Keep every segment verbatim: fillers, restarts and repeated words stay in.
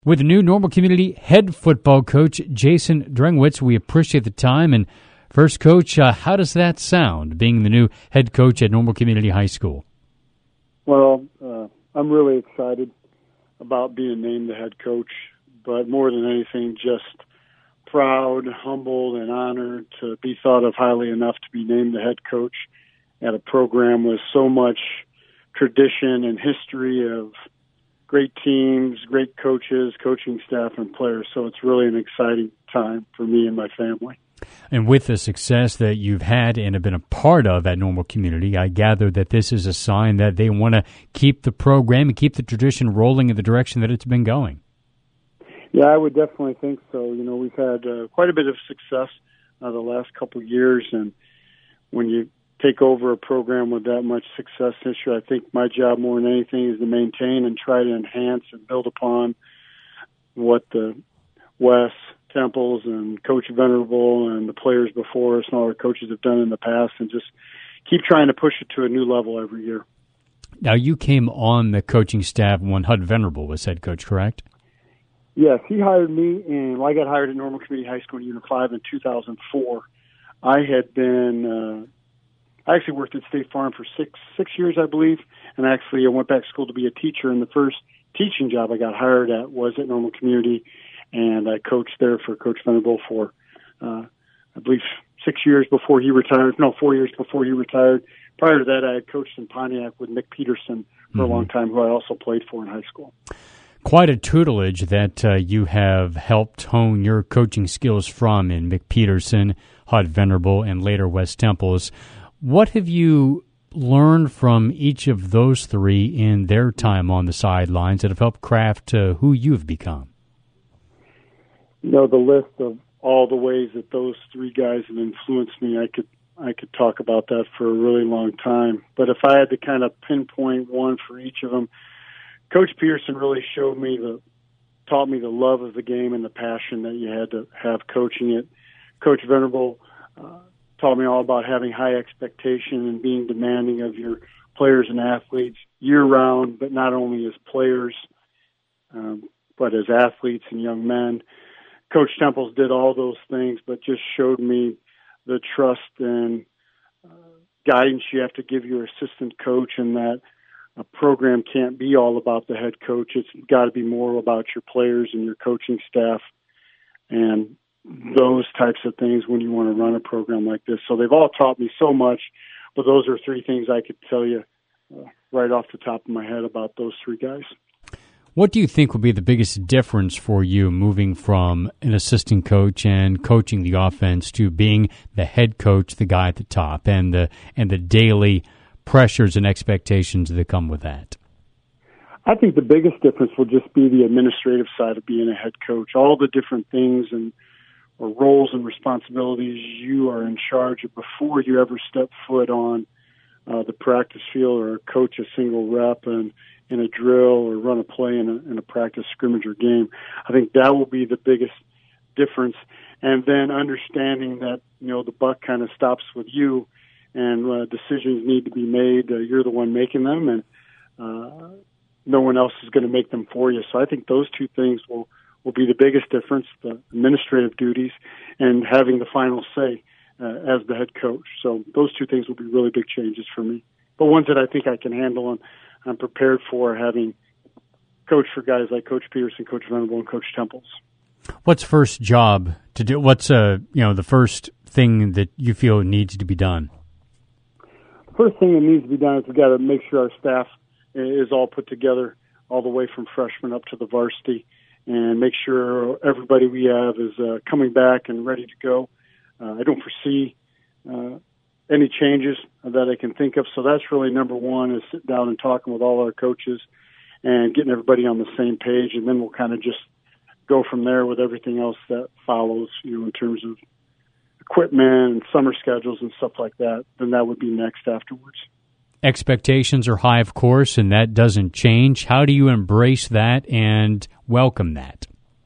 With new Normal Community head football coach Jason Drengwitz, we appreciate the time. And first, Coach, uh, how does that sound, being the new head coach at Normal Community High School? Well, uh, I'm really excited about being named the head coach, but more than anything, just proud, humbled, and honored to be thought of highly enough to be named the head coach at a program with so much tradition and history of great teams, great coaches, coaching staff, and players. So it's really an exciting time for me and my family. And with the success that you've had and have been a part of at Normal Community, I gather that this is a sign that they want to keep the program and keep the tradition rolling in the direction that it's been going. Yeah, I would definitely think so. You know, we've had uh, quite a bit of success uh, the last couple of years, and when you take over a program with that much success this year, I think my job more than anything is to maintain and try to enhance and build upon what the Wes, Temples, and Coach Venerable and the players before us and all our coaches have done in the past, and just keep trying to push it to a new level every year. Now, you came on the coaching staff when Hud Venerable was head coach, correct? Yes, he hired me, and well, I got hired at Normal Community High School in Unit five in two thousand four. I had been... Uh, I actually worked at State Farm for six six years, I believe, and actually I went back to school to be a teacher, and the first teaching job I got hired at was at Normal Community, and I coached there for Coach Venerable for, uh, I believe, six years before he retired. No, four years before he retired. Prior to that, I had coached in Pontiac with Mick Peterson for mm-hmm. a long time, who I also played for in high school. Quite a tutelage that uh, you have helped hone your coaching skills from in Mick Peterson, Hud Venerable, and later Wes Temples. What have you learned from each of those three in their time on the sidelines that have helped craft uh, who you've become? You know, the list of all the ways that those three guys have influenced me, I could I could talk about that for a really long time. But if I had to kind of pinpoint one for each of them, Coach Pearson really showed me the, taught me the love of the game and the passion that you had to have coaching it. Coach Venerable uh, taught me all about having high expectation and being demanding of your players and athletes year-round, but not only as players, um, but as athletes and young men. Coach Temples did all those things, but just showed me the trust and uh, guidance you have to give your assistant coach, and that a program can't be all about the head coach. It's got to be more about your players and your coaching staff and those types of things when you want to run a program like this. So they've all taught me so much, but those are three things I could tell you uh, right off the top of my head about those three guys. What do you think will be the biggest difference for you moving from an assistant coach and coaching the offense to being the head coach, the guy at the top, and the and the daily pressures and expectations that come with that? I think the biggest difference will just be the administrative side of being a head coach. All the different things and or roles and responsibilities you are in charge of before you ever step foot on uh, the practice field or coach a single rep and in a drill or run a play in a, in a practice scrimmage or game. I think that will be the biggest difference. And then understanding that, you know, the buck kind of stops with you and uh, decisions need to be made. Uh, you're the one making them, and uh, no one else is going to make them for you. So I think those two things will will be the biggest difference, the administrative duties and having the final say uh, as the head coach. So those two things will be really big changes for me, but ones that I think I can handle and I'm prepared for, having coached for guys like Coach Peterson, Coach Venerable, and Coach Temples. What's first job to do? What's uh, you know the first thing that you feel needs to be done? The first thing that needs to be done is we've got to make sure our staff is all put together all the way from freshman up to the varsity, and make sure everybody we have is uh, coming back and ready to go. Uh, I don't foresee uh, any changes that I can think of, so that's really number one, is sitting down and talking with all our coaches and getting everybody on the same page, and then we'll kind of just go from there with everything else that follows, you know, in terms of equipment and summer schedules and stuff like that. Then that would be next afterwards. Expectations are high, of course, and that doesn't change. How do you embrace that and welcome that?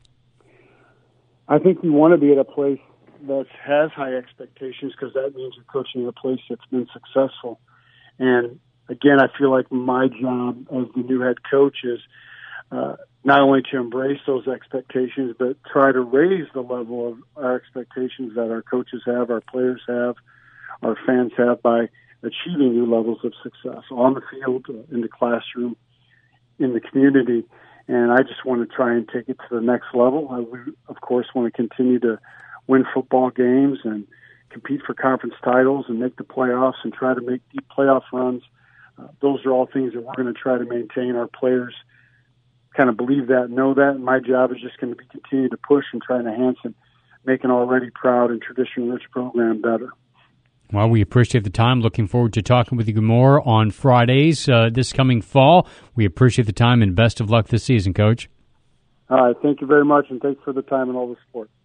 I think you want to be at a place that has high expectations, because that means you're coaching at a place that's been successful. And again, I feel like my job as the new head coach is uh, not only to embrace those expectations, but try to raise the level of our expectations that our coaches have, our players have, our fans have by achieving new levels of success on the field, in the classroom, in the community. And I just want to try and take it to the next level. Uh, we, of course, want to continue to win football games and compete for conference titles and make the playoffs and try to make deep playoff runs. Uh, those are all things that we're going to try to maintain. Our players kind of believe that, know that. And my job is just going to be continue to push and try and enhance and make an already proud and tradition-rich program better. Well, we appreciate the time. Looking forward to talking with you more on Fridays uh, this coming fall. We appreciate the time and best of luck this season, Coach. All right. Thank you very much, and thanks for the time and all the support.